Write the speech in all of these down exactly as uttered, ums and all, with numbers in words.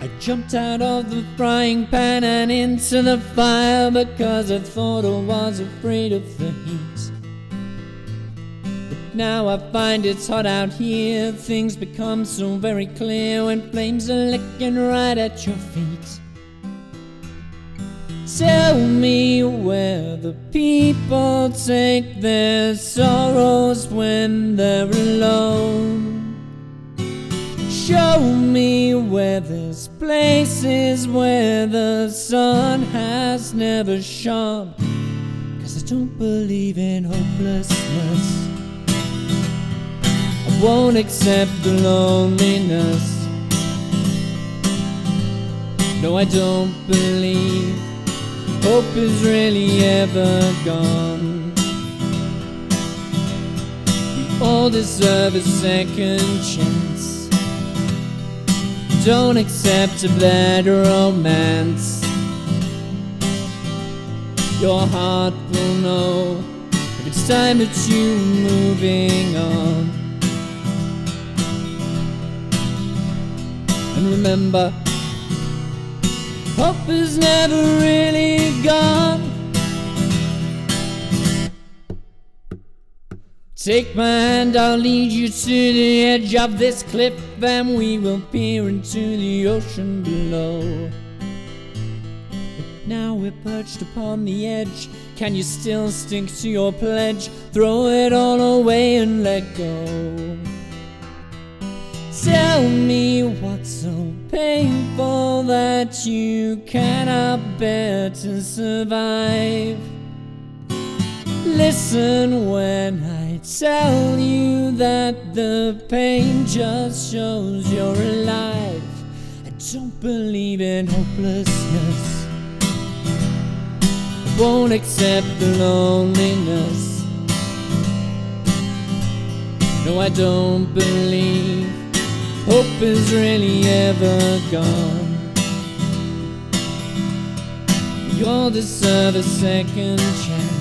Jumped out of the frying pan and into the fire because I thought I was afraid of the heat. But now I find it's hot out here. Things become so very clear when flames are licking right at your feet. Tell me where the people take their sorrows when they're alone. Show me where there's places where the sun has never shone. 'Cause I don't believe in hopelessness. I won't accept the loneliness. No, I don't believe hope is really ever gone. We all deserve a second chance. Don't accept a bad romance. Your heart will know if it's time that you're moving on. And remember, hope is never really gone. Take my hand, I'll lead you to the edge of this cliff, and we will peer into the ocean below. But now we're perched upon the edge. Can you still stick to your pledge? Throw it all away and let go. Tell me what's so painful that you cannot bear to survive. Listen when I tell you that the pain just shows you're alive. I don't believe in hopelessness. I won't accept the loneliness. No, I don't believe hope is really ever gone. We all deserve a second chance.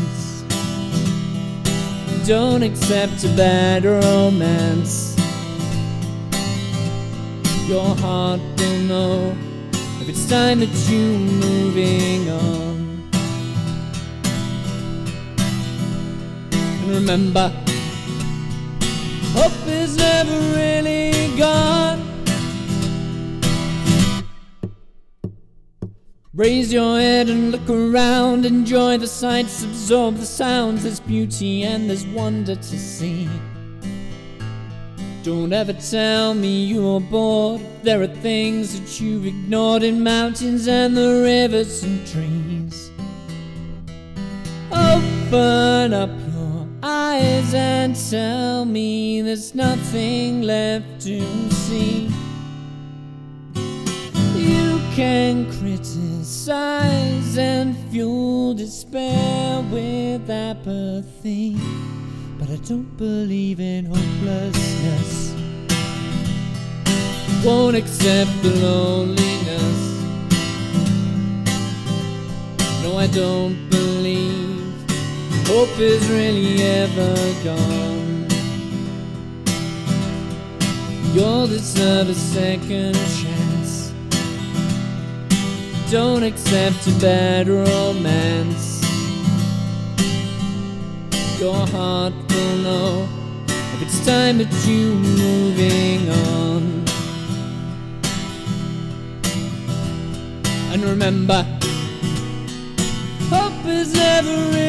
Don't accept a bad romance. Your heart will know if it's time that you're moving on. And remember, hope is never really gone. Raise your head and look around. Enjoy the sights, absorb the sounds. There's beauty and there's wonder to see. Don't ever tell me you're bored. There are things that you've ignored in mountains and the rivers and trees. Open up your eyes and tell me there's nothing left to see. You can criticize and fuel despair with apathy, but I don't believe in hopelessness. Won't accept the loneliness. No, I don't believe hope is really ever gone. You'll deserve a second chance. Don't accept a bad romance. Your heart will know if it's time that you're moving on. And remember, hope is never